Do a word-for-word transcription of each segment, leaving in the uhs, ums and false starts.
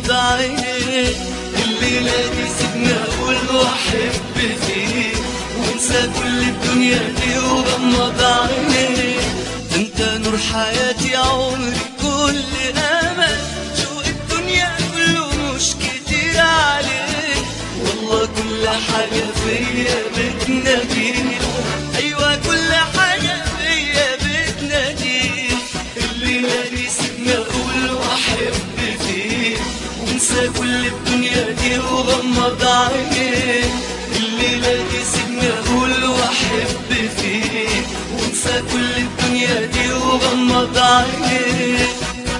وغمض عينيك. الليلة دي سيبني أقول وأحب فيك وانسى كل الدنيا دي وغمض عينيك. انت نور حياتي عمري كل امل، شوق الدنيا كله مش كتير عليك. والله كل حاجة فيا بتناديك، ايوه كل حاجة فيا بتناديك. الليلة دي سيبني اقول واحب فيك وانسى كل الدنيا دي وغمض عينيك. الليلة دي سيبني اقول واحب فيك وانسى كل الدنيا دي وغمض عينيك.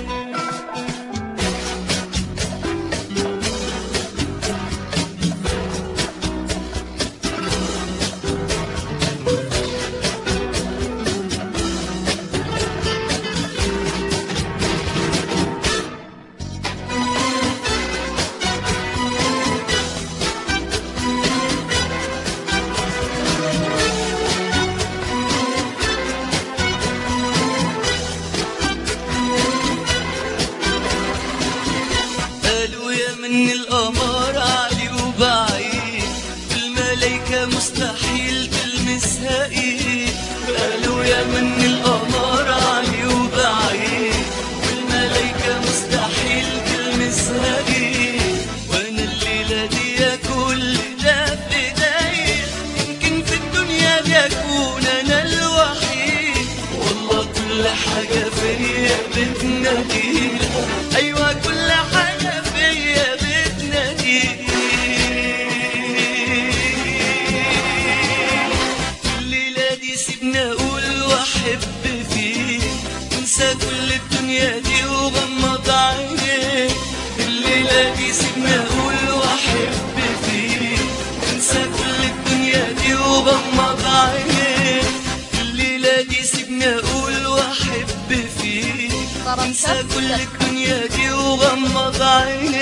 من القمر عالي وبعيد، الملايكة مستحيل تلمسها ايد. قالوا يا من القمر عالي وبعيد، والملايكة مستحيل تلمسها ايد. وانا الليلة دي كل ده في ايديا، يمكن في الدنيا دي اكون انا الوحيد. والله كل حاجة فيا بتناديك، ايوه كل حاجة فيا بتناديك. الليلة دي سيبني اقول واحب فيك وانسى كل الدنيا دي وغمض عينيك. الليلة دي سيبني اقول واحب فيك وانسى كل الدنيا دي وغمض عينيك. الليلة دي سيبني اقول واحب فيك وانسى كل الدنيا دي وغمض عينيك.